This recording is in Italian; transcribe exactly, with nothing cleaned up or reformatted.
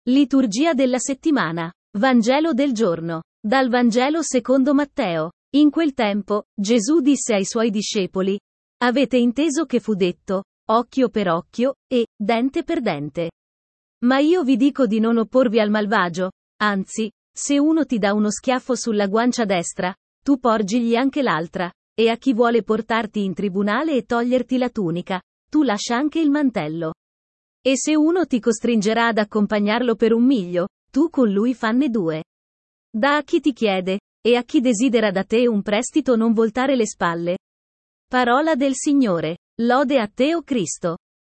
Liturgia della settimana. Vangelo del giorno. Dal Vangelo secondo Matteo. In quel tempo, Gesù disse ai suoi discepoli: Avete inteso che fu detto, occhio per occhio, e dente per dente. Ma io vi dico di non opporvi al malvagio, anzi, se uno ti dà uno schiaffo sulla guancia destra, tu porgigli anche l'altra, e a chi vuole portarti in tribunale e toglierti la tunica, tu lascia anche il mantello. E se uno ti costringerà ad accompagnarlo per un miglio, tu con lui fanne due. Da a chi ti chiede, e a chi desidera da te un prestito non voltare le spalle. Parola del Signore. Lode a te, o Cristo.